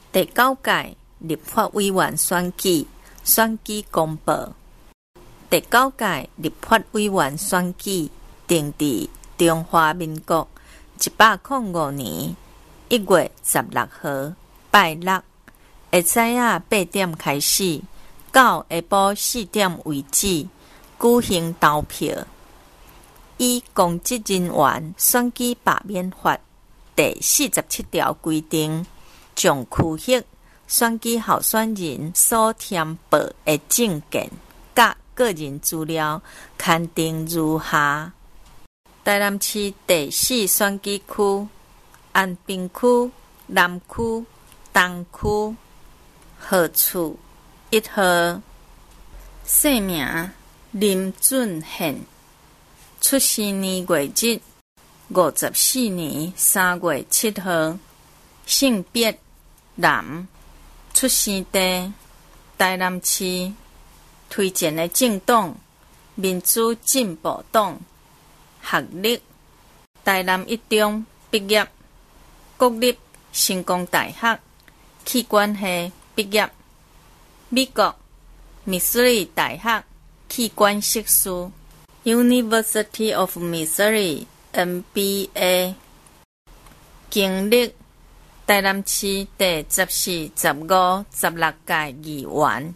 第9届立法委员选举公报。第9届立法委员选举定伫中华民国105年1月16號拜六，會早8點開始，到下晡4點為止舉行投票。以公職人員選舉罷免法第47條規定，將區域選舉候選人所填報的證件甲個人資料刊登如下：台南市第4選舉區、安平區、南區、東區，號厝1號，姓名林俊憲，出生年月日54年3月7號，性別男，出生地台南市，推薦的政黨民主進步黨，學歷台南一中畢業，國立成功大學器官系畢業，美國密蘇里大學器官碩士 University of Missouri MBA， 經歷台南市第14、15、16屆議員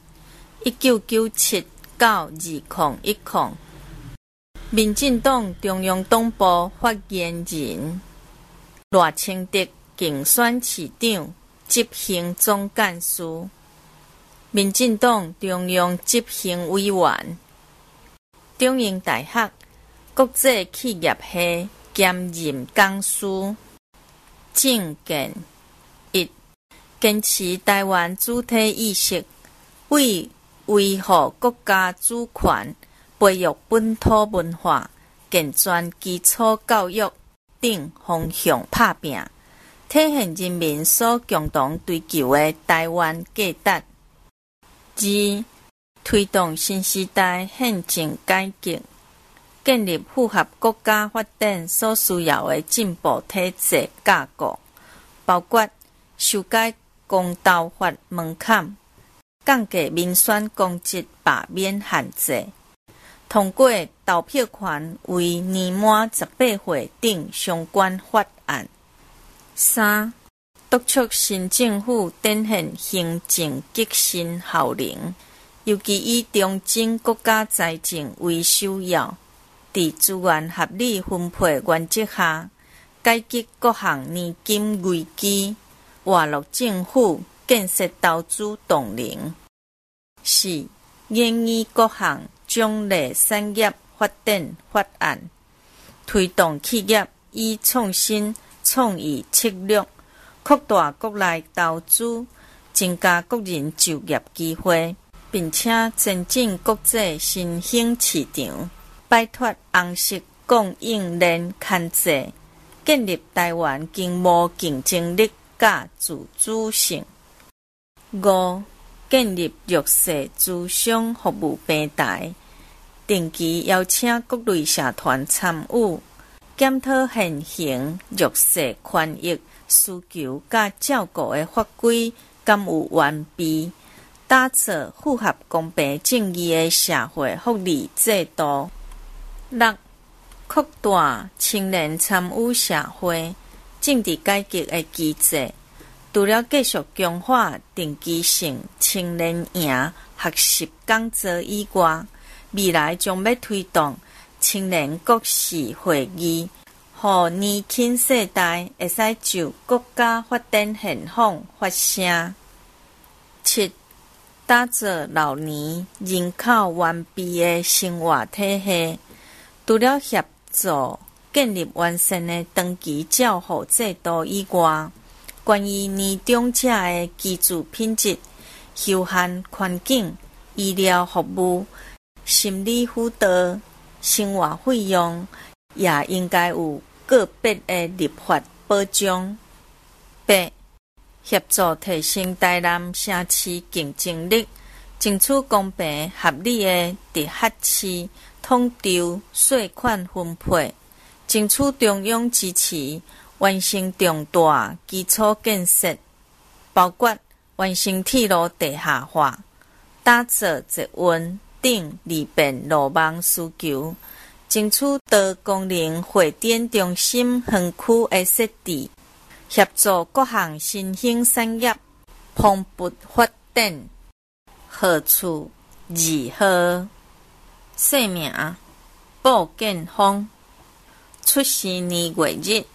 ，1997到2010，民進黨中央黨部發言人，賴清德競選市長執行總幹事，民進黨中央執行委員，中英大學國際企業系兼任講師。政見1，堅持台灣主體意識，為維護國家主權、培育本土文化、健全基礎教育等方向打拼，體現人民所共同追求的台灣價值。2，推動新時代憲政改革，建立符合國家發展所需要的進步體制架構，包括修改公投法門檻，降低民選公職罷免限制，通過投票權為年滿18歲等相關法案。3，督促新政府展現行政革新效能，尤其以中正國家財政為首要，在資源合理分配原則下，解決各項年金危機，活絡政府建設投資動能。4，研議各項獎勵產業發展法案，推動企業以創新創意策略，擴大國內投資，增加國人就業機會，並且增進國際新興市場，擺脫紅色供應鏈牽制，建立台灣經貿競爭力甲自主性。5，建立弱勢諮商服務平台，定期邀請各類社團參與，檢討現行弱勢權益需求甲照顧的法規敢有完備，打造符合公平正義的社會福利制度。6，擴大青年參與社會政治改革的機制，除了繼續強化定期性青年營學習講座以外，未來將要推動青年國事會議，讓年輕世代會使就國家發展現況發聲。7，打造老年人口完備的生活體系，除了協助建立完善的長期照護制度以外，關於年長者的居住品質、休閒環境、醫療服務、心理輔導、生活費用，也應該有個別的立法保障。8，協助提升台南城市競爭力，爭取公平合理的直轄市統籌稅款分配，爭取中央支持完成重大基礎建設。 包括完成铁路地下化、打造捷运等利便路网需求，争取多功能会展中心园区的设置，协助各项新兴产业蓬勃发展。号处2号，姓名鲍建峰，出生年月日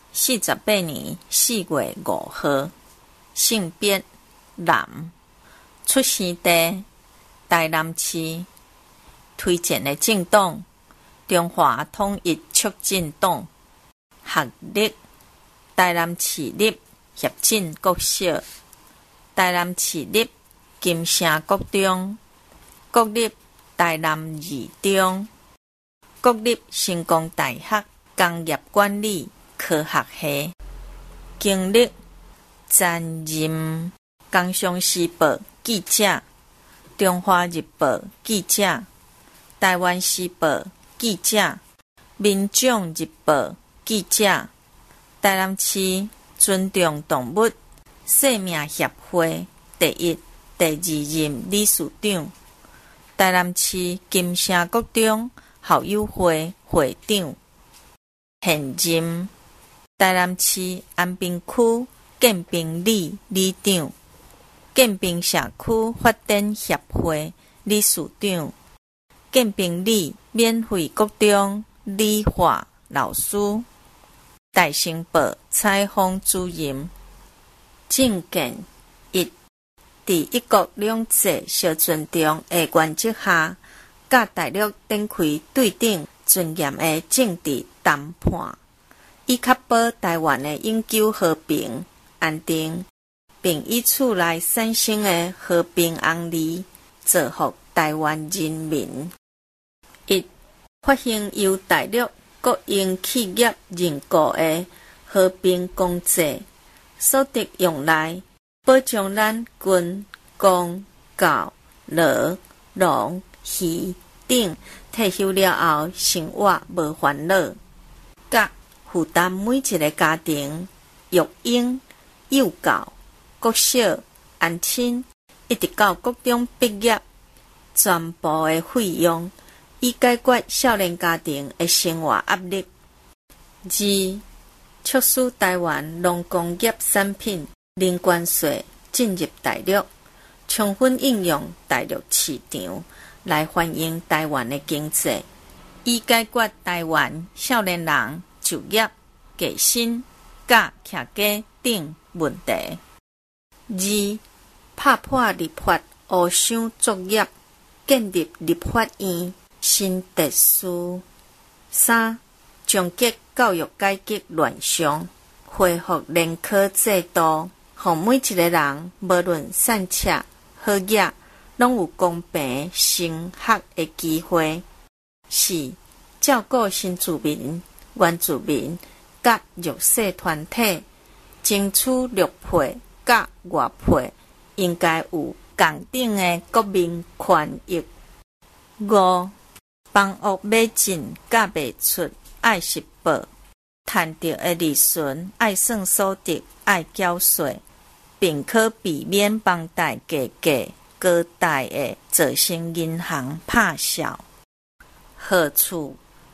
48年4月5号，性别男，出生地台南市，推荐的政党中华统一促进党，学历台南市立协进国小、台南市立金城国中、国立台南二中、国立成功大学工业管理科学系，经历担任工商时报记者、中华日报记者、台湾时报记者、民众日报记者，台南市尊重动物生命协会第1、第2任理事长，台南市金城国中校友会会长，现任台南市安平区建平里里长、建平社区发展协会理事长，建平里免费国中理化老师，大成报采访主任。政见1，在一国两制小尊重的原则下，甲大陆展开对等尊严的政治谈判，以确保台湾的永久和平安定，并以此来产生的和平红利造福台湾人民。1、发行由大陆国营企业认购的和平公债，所得用来保障咱军、公、教、劳、农、渔等退休了后生活无烦恼，甲负担每一个家庭育婴、幼教、国小、安亲，一直到国中毕业，全部的费用，以解决少年家庭的生活压力。2、促使台湾农工业产品零关税进入大陆，充分应用大陆市场来反映台湾的经济，以解决台湾少年人就业、加薪、甲徛家等问题。2、拍破立法乌箱作业，建立立法院新秩序。3、终结教育改革乱象，恢复联考制度，让每一个人无论善恶好野，拢有公平升学的机会。4、照顾新住民、原住民甲弱势团体，争取陆配甲外配应该有同等的国民权益。5、房屋买进甲卖出爱实报，赚到的利润爱算所得爱缴税，并可避免房贷价格高大的造成银行拍销。号处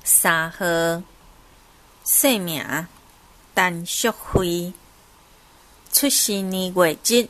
3号，姓名陈淑慧，出生年月日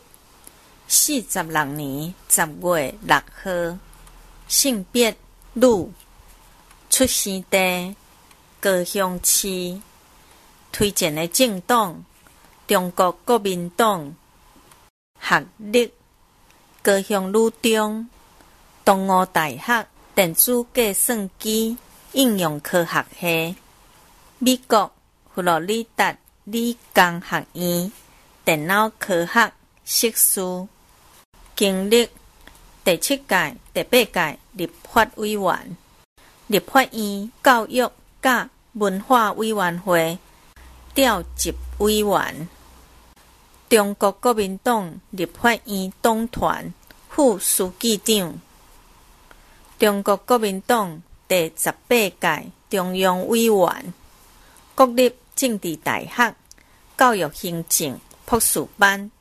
46年10月6号，性别女，出生地高雄市，推荐的政党中国国民党，学历高雄女中、东吴大学电子计算机应用科学系，美国佛罗里达理工学院电脑科学硕士，经历第7届、第8届立法委员、立法院教育甲文化委员会调集委员，中国国民党立法院党团副书记长，中国国民党第18届中央委员，国立政治大学教育行政博士班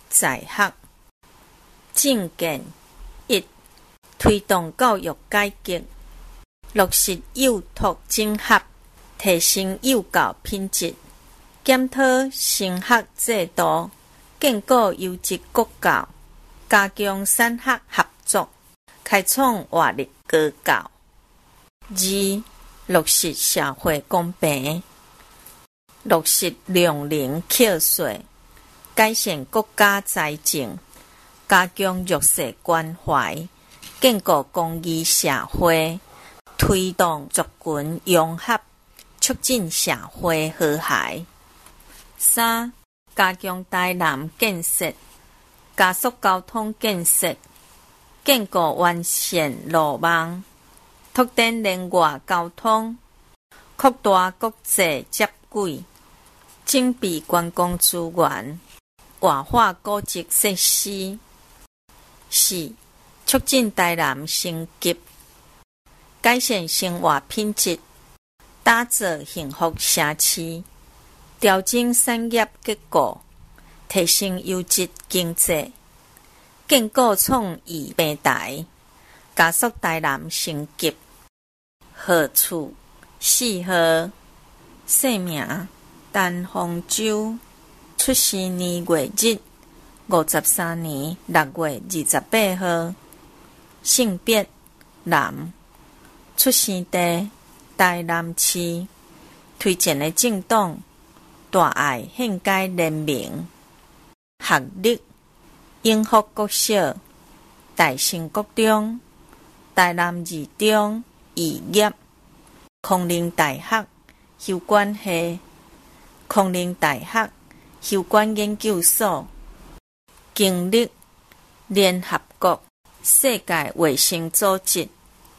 在学。政见一，推动教育改革，落实幼托整合，提升幼教品质，检讨升学制度，建构优质国教，加强产学合作，开创活力高教。二，落实社会公平，落实量能课税，改善国家财政，加强弱势关怀，建构公益社会，推动族群融合，促进社会和谐。三，加强台南建设，加速交通建设，建构完善路网，拓展连外交通，扩大国际接轨，整备观光资源，活化古迹设施。四，促进台南升级，改善生活品质，打造幸福城市，调整产业结构，提升优质经济，建构创意平台，加速台南升级。号处4号，姓名陈丰洲，出生年月日53年6月28号，性别男，出生地台南市，推荐的政党大爱宪改联盟，学历永福国小、大成国中、台南二中肄业，康宁大学休管系，康宁大学休管研究所，经历联合国世界卫生组织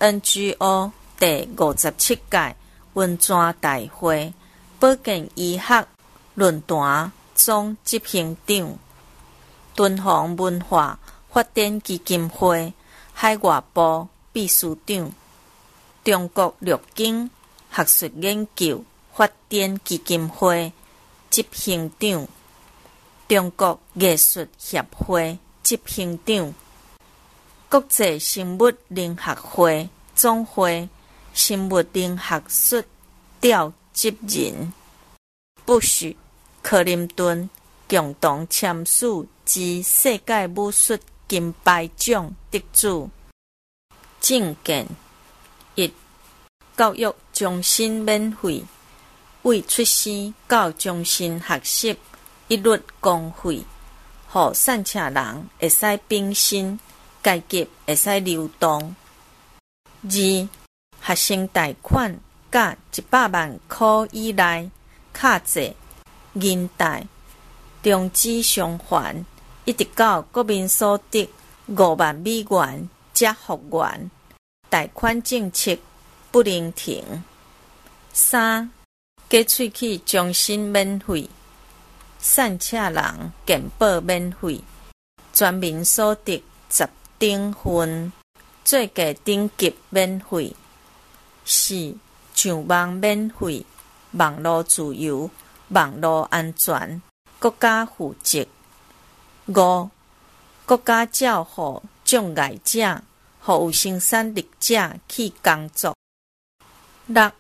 NGO 第57届文泉大会保健医学论坛总执行长，敦煌文化发展基金会海外部秘书长，中国陆经学术研究发展基金会执行长，中国艺术协会执行长，国际生物灵学会总会生物灵学术调集人，不许克林顿共同签署之世界武术金牌奖得主。政见一，教育终身免费，为出生到终身学习一律公费，予散车人会使并新，阶级会使流动。二，学生贷款甲100万块以内卡债、银贷、中止偿还，一直到国民所得5万美元才复原，贷款政策不能停。三，加喙齿终身免费，散车人健保免费，全民所得10等份，做价等级免费。四，上网免费，网络自由，网络安全，国家负责。五，国家照护障碍者，予有生产力者去工作。六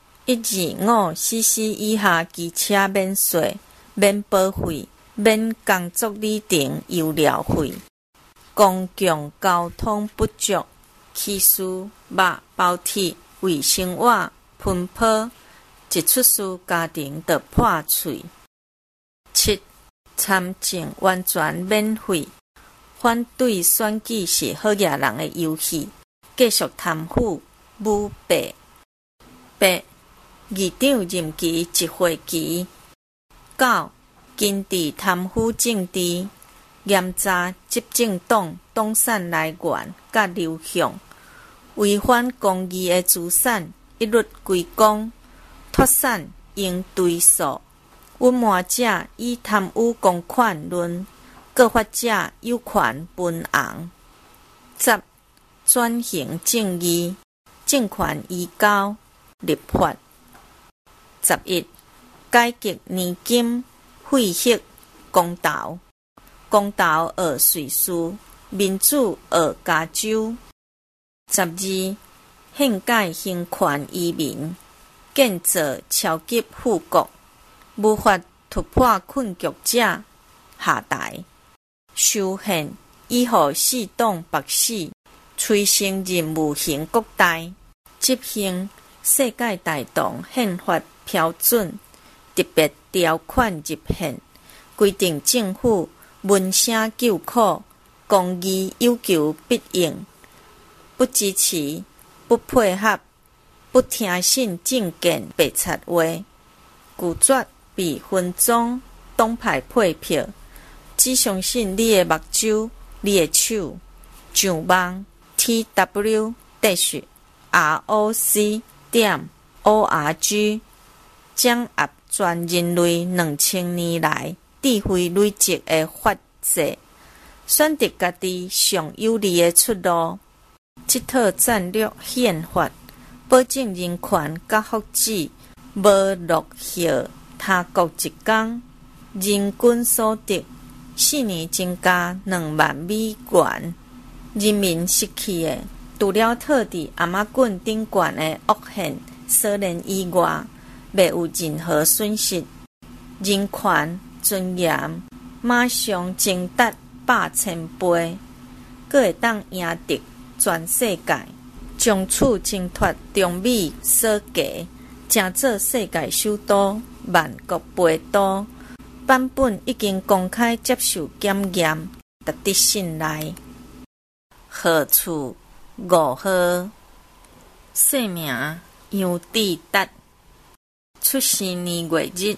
，125cc 以下机车免税、免保费、免工作里程油料费。公共交通不足，起司、肉、包铁、卫生纸、喷泡，一出事家庭就破碎。七，参政完全免费，反对选举是好野人的游戏，继续贪腐舞弊。八，议长任期1会期。九，禁止贪腐政治，严查执政党党产来源甲流向，违反公益的资产一律归公，脱产应追诉。隐瞒者以贪污公款论，告发者有权分红。十，转型正义，政权移交立法。11，改革年金，废息公投。 公道而瑞士，民主而加州。12. 宪改行权移民，建造超级富国，无法突破困局者下台。修宪以后4党白死，催生任务型国大，执行世界大同宪法标准特别条款入宪，规定政府闻声救苦，公义有求必应，不支持、不配合、不听信政见白贼话，拒绝被分赃党派配票，只相信你的目睭、你的手，上网 tw-roc.org 掌握全人类2000年来智慧累积的法则，选择家己上有利的出路。这套战略宪法保证人权甲福祉无落后他国一天，人均所得4年增加2万美元。人民失去的除了套伫阿妈棍顶悬的恶宪所连以外，袂有任何损失。人权尊严马上增达100,000倍，阁会当赢得全世界，从此挣脱中美所夹，成做世界首都万国陪都。版本已经公开接受检验，值得信赖。号处5号，姓名杨志达，出生年月日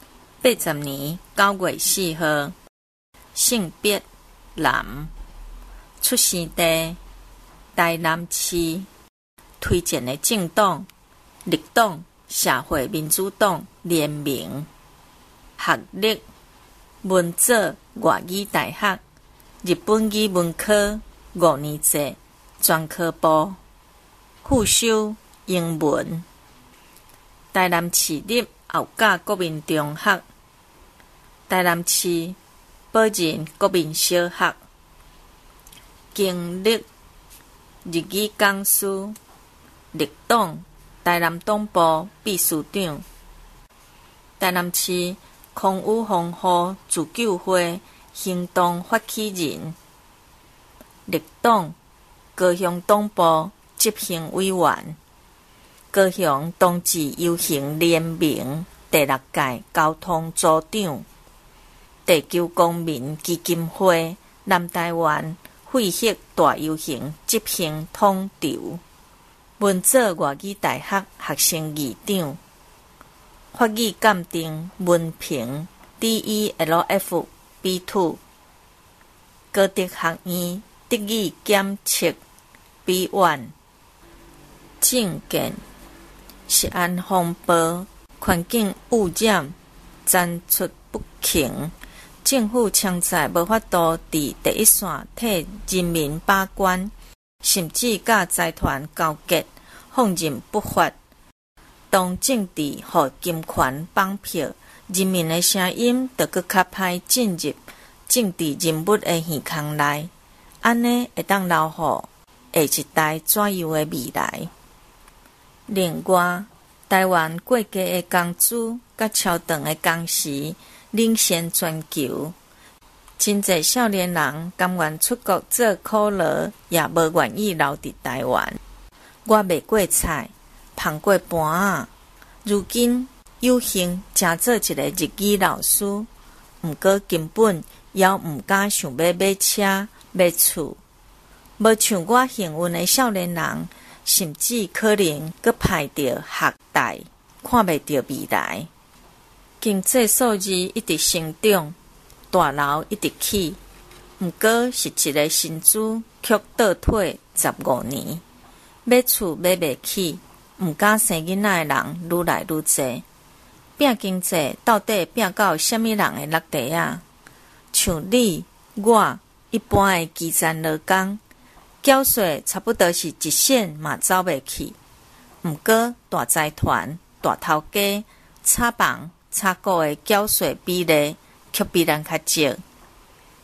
80年9月4号，性别男，出生地台南市，推荐的政党绿党、社会民主党联名。学历文藻外语大学，日本语文科5年制专科部，副修英文。台南市立后甲国民中学，台南市保仁国民小学。经历日语讲师，绿党台南党部秘书长，台南市空污防护自救会行动发起人，绿党高雄党部执行委员，高雄同志游行联盟第6届交通组长，地球公民基金会南台湾废核大游行执行统筹，文藻外语大学学生议长，法语鉴定文凭 DELF B2， 高德学院德语检测 B1。 政见食安风暴，环境污染层出不穷，政府强在无法度伫第一线替人民把关，甚至甲财团交结，放任不法。当政治予金权绑票，人民的声音就搁较歹进入政治人物的耳孔内，安尼会当留予下一代怎样的未来。另外，台湾过家的工资甲超长的工时领先全球，真侪少年人甘愿出国做苦劳，也无愿意留伫台湾。我卖过菜，捧过盘如今有幸正做一个日语老师，毋过根本也毋敢想要买车买厝，无像我幸运的少年人，甚至可能阁排着学贷，看袂到未来。经济数字一直成长，大楼一直起，毋过是一个新资却倒退15年。买厝买袂起，毋敢生囡仔的人愈来愈侪。拼经济到底拼到什么人的落地啊？像你我一般的基层劳工，缴税差不多是一线嘛走袂去。毋过大财团、大头家、炒房、炒股的缴税比例却比咱较少。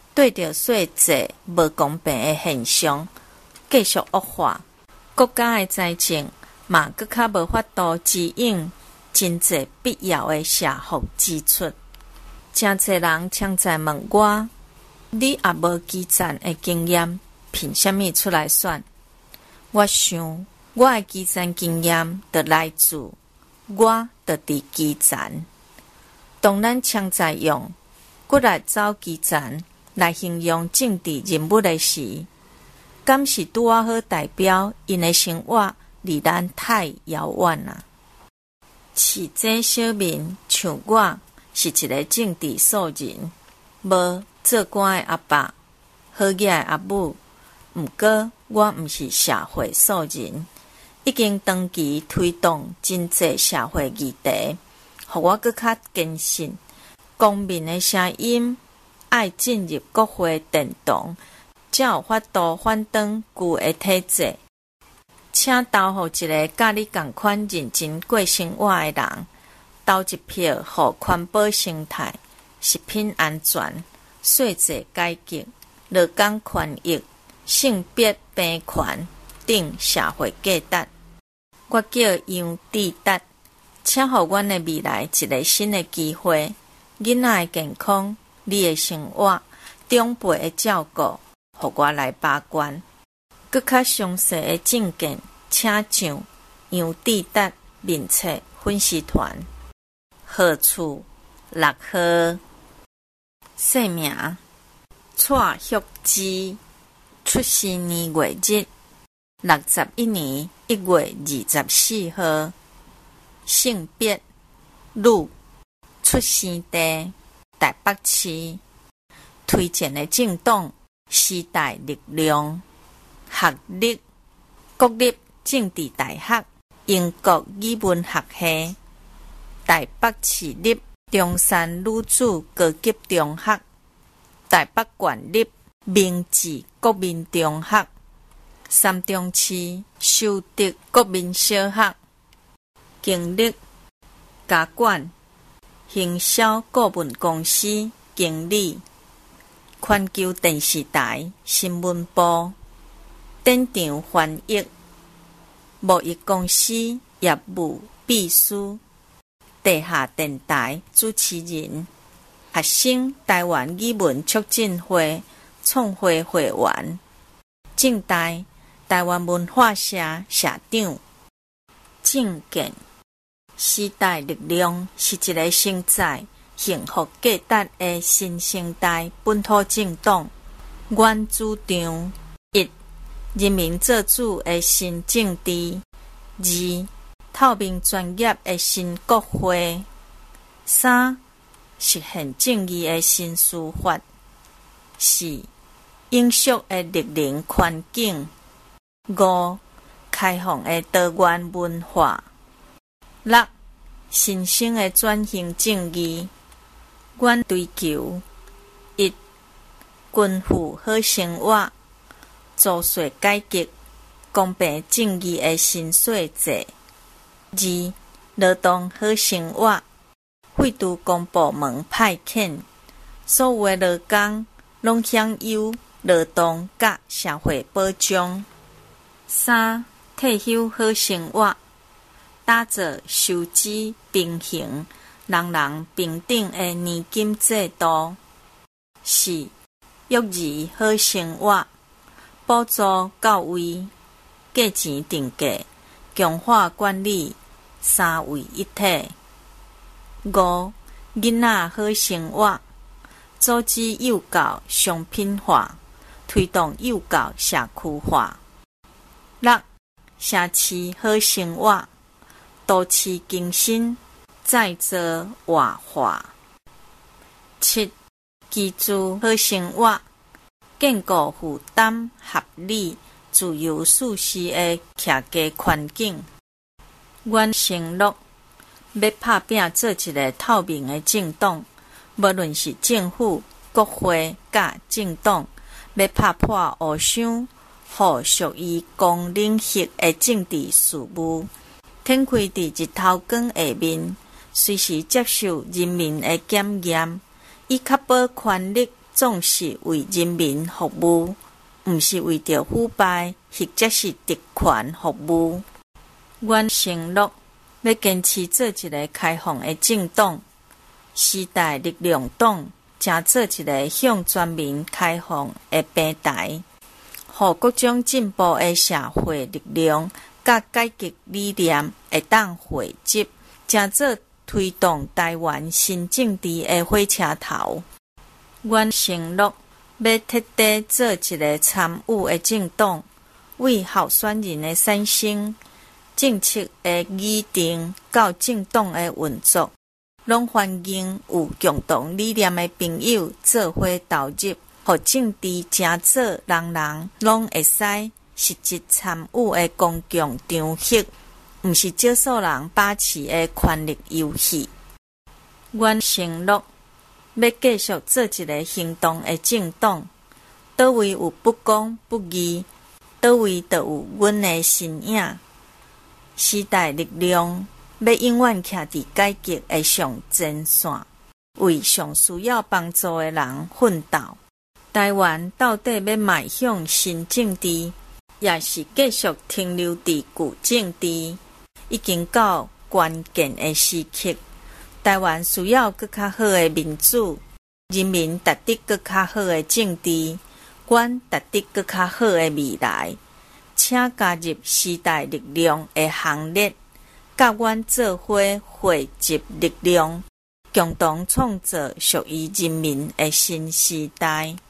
对着税制无公平的现象继续恶化，国家的财政嘛搁较无法度支应真济必要的社福支出。真济人常在问我，你也无基层的经验，凭什么出来选？我想，我的基层经验就来自我就伫基层。当咱常在用骨力走基层来形容政治人物的时，敢是拄啊好代表因的生活离咱太遥远了。市井小民像我，是一个政治素人，无做官的阿爸，好野的阿母。毋过我毋是社会素人，已经长期推动真济社会议题，互我搁较坚信，公民的声音爱进入国会殿堂，才有法度反转旧的体制。请投互一个甲你同款认真过生活的人，投一票互环保生态、食品安全、税制改革、劳工权益、性别平权等社会价值。我叫杨志达，请互阮的未来一个新的机会。囡仔的健康、你的生活、长辈的照顾，互我来把关。更较详细的证件，请上杨志达面册粉丝团。号处6号，姓名蔡旭之，出生年月日61年1月24号，性别女，出生地台北市，推荐的政党时代力量，学历国立政治大学英国语文学系，台北市立中山女子高级中学，台北县立明治国民中学，三中市修德国民小学，经历家管行销顾问公司经理，环球电视台新闻部典场翻译，贸易公司业务秘书，地下电台主持人，学生台湾语文促进会创会会员，正大台湾文化社社长。证件时代力量是一个承载幸福价值的新生代本土政党。阮主张1. 人民做主的新政治；2. 透明专业的新国会；3. 实现正义的新司法；4. 永续的绿能环境；5. 开放的多元文化；6. 新生的转型正义。阮追求1. 均富好生活，租税改革，公平正义的新税制；2. 劳动好生活，废除公部门派遣，所有的劳工拢享有劳动甲社会保障。3. 退休好生活，打造收支平衡、人人平等的年金制度。4. 育儿好生活，补助到位，价钱定价，强化管理，三位一体。5. 囡仔好生活，组织幼教商品化，推动幼教社区化。6. 城市好生活，都市更新，再造活化。7. 居住好生活，建构负担合理、自由舒适的徛家环境。阮承诺要拍拼做一个透明的政党，无论是政府、国会甲政党，要拍破黑箱，互属于公领域的政治事务，展开伫日头光下面，随时接受人民的检验，以确保权力总是为人民服务，毋是为着腐败或者是特权服务。阮承诺要坚持做一个开放的政党，时代力量党，正做一个向全民开放的平台，互各种进步的社会力量甲改革理念会当汇集，正做推动台湾新政治的火车头。阮承诺要彻底做一个参与的政党，为候选人的产生、政策的拟定到政党的运作，拢欢迎有共同理念的朋友做伙投入，互政治正做人人拢会使实际参与的公共场合，毋是少数人把持的权力游戏。阮承诺要继续做一个行动的政党，倒位有不公不义，倒位就有阮的身影。时代力量要永远徛伫改革的上前线，为上需要帮助的人奋斗。台湾到底要迈向新政治，也是继续停留伫旧政治，已经到关键的时刻。台湾需要更较好的民主，人民达得更较好的政治，阮达得更较好的未来。请加入时代力量的行列，甲阮做伙汇集力量，共同创造属于人民的新时代。